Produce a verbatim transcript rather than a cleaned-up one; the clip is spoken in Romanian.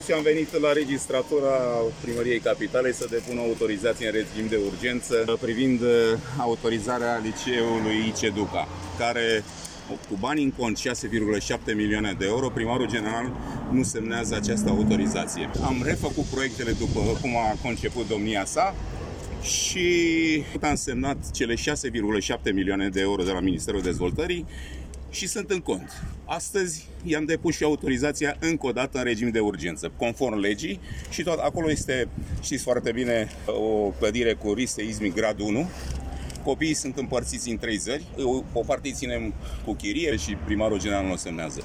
Și am venit la registratura Primăriei Capitalei să depun o autorizație în regim de urgență privind autorizarea liceului I C Duca, care cu bani în cont, șase virgulă șapte milioane de euro, primarul general nu semnează această autorizație. Am refăcut proiectele după cum a conceput domnia sa și am semnat cele șase virgulă șapte milioane de euro de la Ministerul Dezvoltării și sunt în cont. Astăzi i-am depus și autorizația încă o dată în regim de urgență, conform legii, și tot acolo este, știți foarte bine, o clădire cu risc seismic grad unu. Copiii sunt împărțiți în trei zări, o parte îi ținem cu chirie și primarul general nu o semnează.